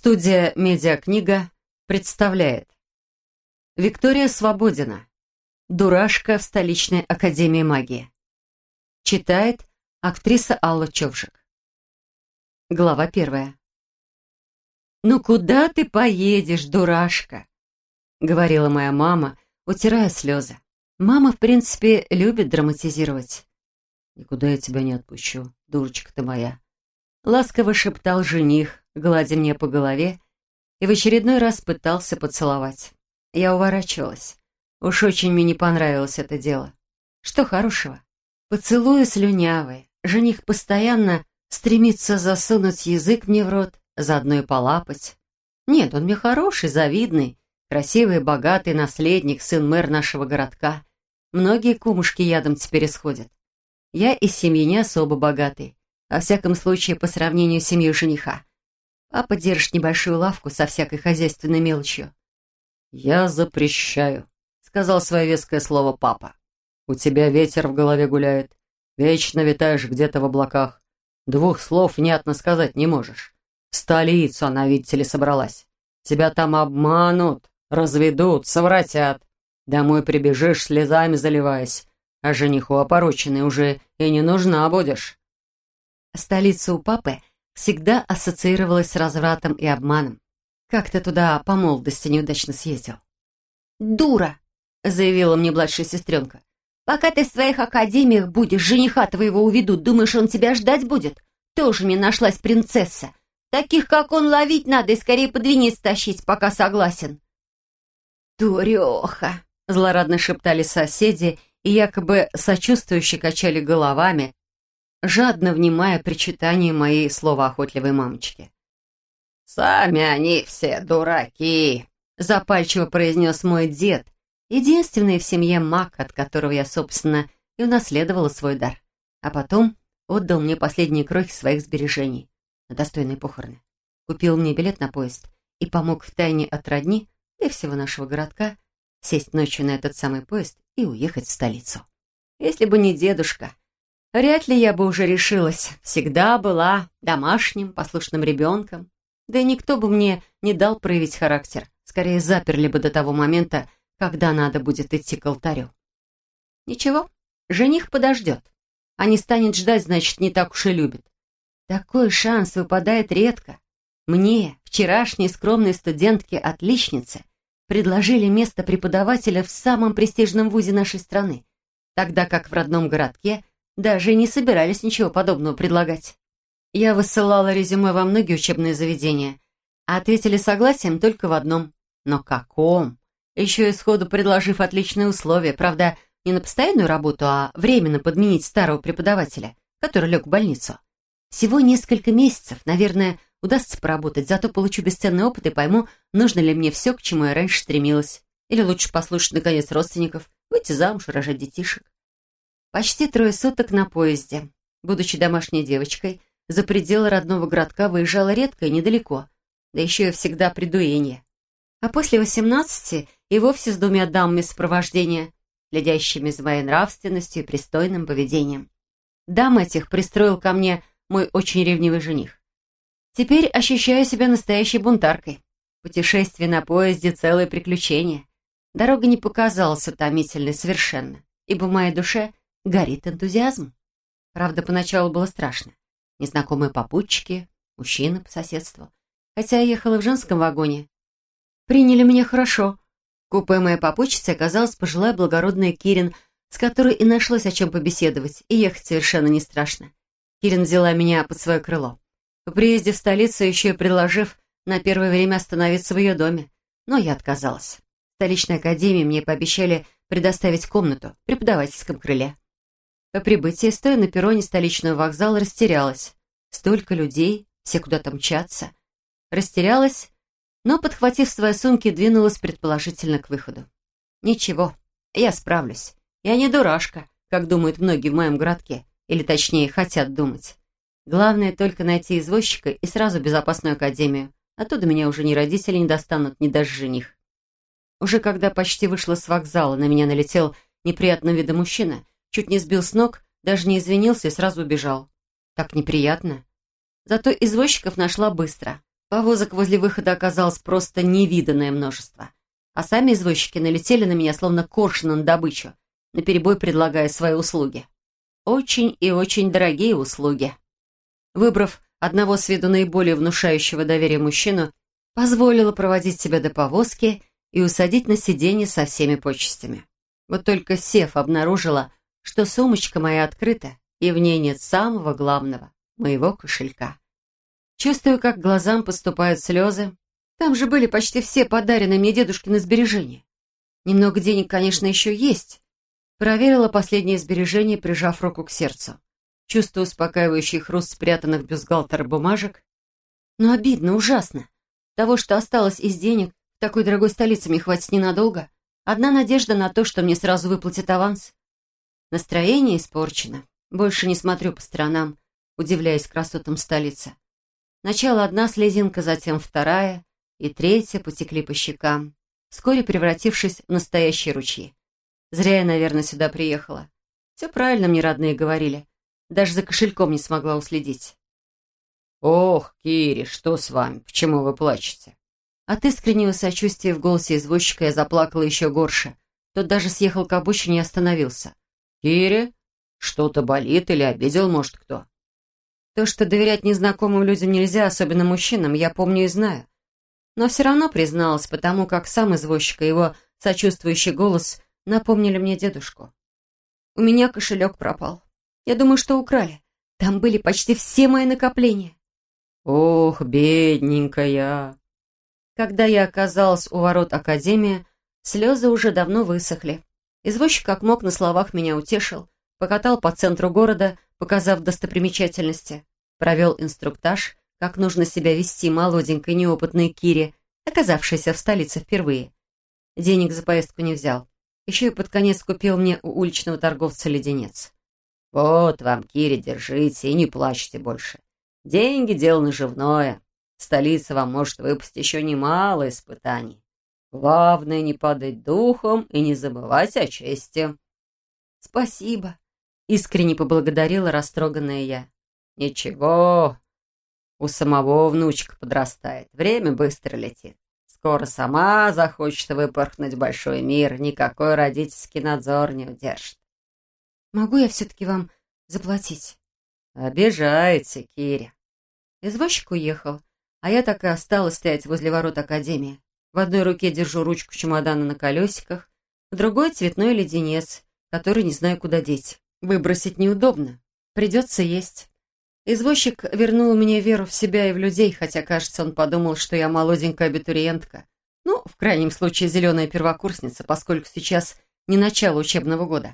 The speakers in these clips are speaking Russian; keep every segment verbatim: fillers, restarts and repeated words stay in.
Студия «Медиакнига» представляет Виктория Свободина. Дурашка в столичной академии магии. Читает актриса Алла Човжик. Глава первая. «Ну куда ты поедешь, дурашка?» — говорила моя мама, утирая слезы. Мама, в принципе, любит драматизировать. «Никуда я тебя не отпущу, дурочка ты моя», — ласково шептал жених, гладя мне по голове, и в очередной раз пытался поцеловать. Я уворачивалась. Уж очень мне не понравилось это дело. Что хорошего? Поцелуи слюнявые. Жених постоянно стремится засунуть язык мне в рот, заодно и полапать. Нет, он мне хороший, завидный, красивый, богатый наследник, сын мэра нашего городка. Многие кумушки ядом теперь исходят. Я из семьи не особо богатый, во всяком случае по сравнению с семьей жениха. Папа держит небольшую лавку со всякой хозяйственной мелочью. «Я запрещаю», — сказал свое веское слово папа. «У тебя ветер в голове гуляет. Вечно витаешь где-то в облаках. Двух слов внятно сказать не можешь. В столицу она, видите ли, собралась. Тебя там обманут, разведут, совратят. Домой прибежишь, слезами заливаясь, а жениху опороченной уже и не нужна будешь». Столица у папы всегда ассоциировалась с развратом и обманом. Как ты туда по молодости неудачно съездил? «Дура!» — заявила мне младшая сестренка. «Пока ты в своих академиях будешь, жениха твоего уведут. Думаешь, он тебя ждать будет? Тоже мне нашлась принцесса. Таких, как он, ловить надо и скорее под венец тащить, пока согласен». «Дуреха!» — злорадно шептали соседи и якобы сочувствующе качали головами, жадно внимая причитания моей словоохотливой мамочки. «Сами они все дураки», — запальчиво произнес мой дед, единственный в семье маг, от которого я, собственно, и унаследовала свой дар. А потом отдал мне последние крохи своих сбережений на достойные похороны. Купил мне билет на поезд и помог втайне от родни, да и всего нашего городка, сесть ночью на этот самый поезд и уехать в столицу. Если бы не дедушка, вряд ли я бы уже решилась. Всегда была домашним, послушным ребенком. Да и никто бы мне не дал проявить характер. Скорее заперли бы до того момента, когда надо будет идти к алтарю. Ничего, жених подождет. А не станет ждать, значит, не так уж и любит. Такой шанс выпадает редко. Мне, вчерашней скромной студентке-отличнице, предложили место преподавателя в самом престижном вузе нашей страны, тогда как в родном городке даже не собирались ничего подобного предлагать. Я высылала резюме во многие учебные заведения, а ответили согласием только в одном. Но каком? Еще и сходу предложив отличные условия, правда, не на постоянную работу, а временно подменить старого преподавателя, который лег в больницу. Всего несколько месяцев, наверное, удастся поработать, зато получу бесценный опыт и пойму, нужно ли мне все, к чему я раньше стремилась. Или лучше послушать, наконец, родственников, выйти замуж, рожать детишек. Почти трое суток на поезде. Будучи домашней девочкой, за пределы родного городка выезжала редко и недалеко, да еще и всегда при дуэнье. А после восемнадцати и вовсе с двумя дамами сопровождения, следящими за моей нравственностью и пристойным поведением. Дам этих пристроил ко мне мой очень ревнивый жених. Теперь ощущаю себя настоящей бунтаркой. Путешествие на поезде — целое приключение. Дорога не показалась утомительной совершенно, ибо в моей душе горит энтузиазм. Правда, поначалу было страшно. Незнакомые попутчики, мужчины по соседству. Хотя я ехала в женском вагоне. Приняли меня хорошо. Купе моей попутчицы оказалась пожилая благородная Кирин, с которой и нашлось о чем побеседовать, и ехать совершенно не страшно. Кирин взяла меня под свое крыло. По приезде в столицу еще и предложив на первое время остановиться в ее доме. Но я отказалась. В столичной академии мне пообещали предоставить комнату в преподавательском крыле. По прибытии, стоя на перроне столичного вокзала, растерялась. Столько людей, все куда-то мчатся. Растерялась, но, подхватив свои сумки, двинулась предположительно к выходу. Ничего, я справлюсь. Я не дурашка, как думают многие в моем городке, или точнее, хотят думать. Главное только найти извозчика и сразу в безопасную академию. Оттуда меня уже ни родители не достанут, ни даже жених. Уже когда почти вышла с вокзала, на меня налетел неприятного вида мужчина, чуть не сбил с ног, даже не извинился и сразу убежал. Так неприятно. Зато извозчиков нашла быстро. Повозок возле выхода оказалось просто невиданное множество. А сами извозчики налетели на меня, словно коршуны на добычу, наперебой предлагая свои услуги. Очень и очень дорогие услуги. Выбрав одного с виду наиболее внушающего доверия мужчину, позволила проводить себя до повозки и усадить на сиденье со всеми почестями. Вот только сев, обнаружила, что сумочка моя открыта, и в ней нет самого главного — моего кошелька. Чувствую, как к глазам поступают слезы. Там же были почти все подаренные мне дедушкины сбережения. Немного денег, конечно, еще есть. Проверила последние сбережения, прижав руку к сердцу. Чувствую успокаивающий хруст спрятанных в бюстгальтер бумажек. Но обидно, ужасно. Того, что осталось из денег, в такой дорогой столице мне хватит ненадолго. Одна надежда на то, что мне сразу выплатят аванс. Настроение испорчено. Больше не смотрю по сторонам, удивляясь красотам столицы. Сначала одна слезинка, затем вторая и третья потекли по щекам, вскоре превратившись в настоящие ручьи. Зря я, наверное, сюда приехала. Все правильно мне родные говорили. Даже за кошельком не смогла уследить. «Ох, Кири, что с вами? Почему вы плачете?» От искреннего сочувствия в голосе извозчика я заплакала еще горше. Тот даже съехал к обочине и остановился. «Кири, что-то болит или обидел, может, кто?» То, что доверять незнакомым людям нельзя, особенно мужчинам, я помню и знаю. Но все равно призналась, потому как сам извозчик и его сочувствующий голос напомнили мне дедушку. У меня кошелек пропал. Я думаю, что украли. Там были почти все мои накопления. Ох, бедненькая. Когда я оказалась у ворот академии, слезы уже давно высохли. Извозчик как мог на словах меня утешил, покатал по центру города, показав достопримечательности, провел инструктаж, как нужно себя вести молоденькой неопытной Кире, оказавшейся в столице впервые. Денег за поездку не взял. Еще и под конец купил мне у уличного торговца леденец. «Вот вам, Кире, держите и не плачьте больше. Деньги — дело наживное. Столица вам может выпасть еще немало испытаний. Главное — не падать духом и не забывать о чести». «Спасибо», — искренне поблагодарила растроганная я. «Ничего, у самого внучка подрастает. Время быстро летит. Скоро сама захочет выпорхнуть в большой мир. Никакой родительский надзор не удержит». «Могу я все-таки вам заплатить?» «Обижаете, Киря». Извозчик уехал, а я так и осталась стоять возле ворот академии. В одной руке держу ручку чемодана на колесиках, в другой — цветной леденец, который не знаю, куда деть. Выбросить неудобно. Придется есть. Извозчик вернул мне веру в себя и в людей, хотя, кажется, он подумал, что я молоденькая абитуриентка. Ну, в крайнем случае, зеленая первокурсница, поскольку сейчас не начало учебного года.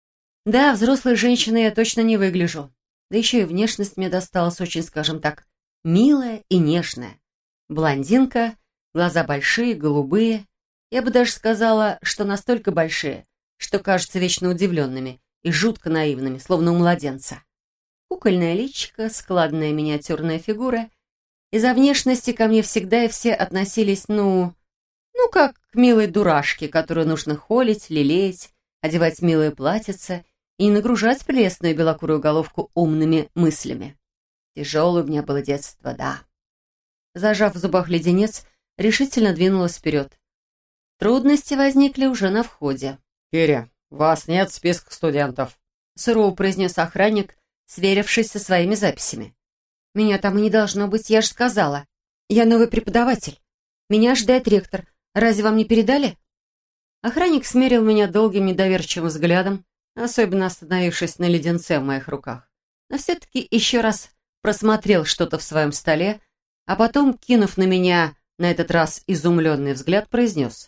Да, взрослой женщиной я точно не выгляжу. Да еще и внешность мне досталась очень, скажем так, милая и нежная. Блондинка, глаза большие, голубые. Я бы даже сказала, что настолько большие, что кажутся вечно удивленными и жутко наивными, словно у младенца. Кукольное личико, складная миниатюрная фигура. Из-за внешности ко мне всегда и все относились, ну... Ну, как к милой дурашке, которую нужно холить, лелеять, одевать милое платьице и не нагружать прелестную белокурую головку умными мыслями. Тяжелое у меня было детство, да. Зажав в зубах леденец, решительно двинулась вперед. Трудности возникли уже на входе. «Киря, вас нет в списках студентов», — сурово произнес охранник, сверившись со своими записями. «Меня там и не должно быть, я же сказала. Я новый преподаватель. Меня ожидает ректор. Разве вам не передали?» Охранник смерил меня долгим недоверчивым взглядом, особенно остановившись на леденце в моих руках. Но все-таки еще раз просмотрел что-то в своем столе, а потом, кинув на меня на этот раз изумленный взгляд, произнес: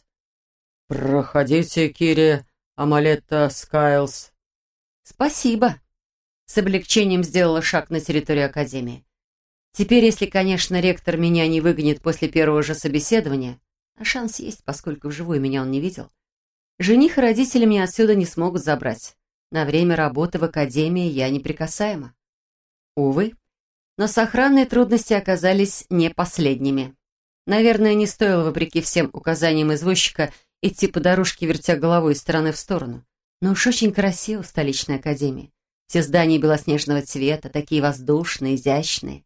«Проходите, Кири Амалетта Скайлс». «Спасибо». С облегчением сделала шаг на территорию академии. Теперь, если, конечно, ректор меня не выгонит после первого же собеседования, а шанс есть, поскольку вживую меня он не видел, жених и родители меня отсюда не смогут забрать. На время работы в академии я неприкасаема. Увы, но с охранной трудности оказались не последними. Наверное, не стоило, вопреки всем указаниям извозчика, идти по дорожке, вертя головой из стороны в сторону. Но уж очень красиво в столичной академии. Все здания белоснежного цвета, такие воздушные, изящные.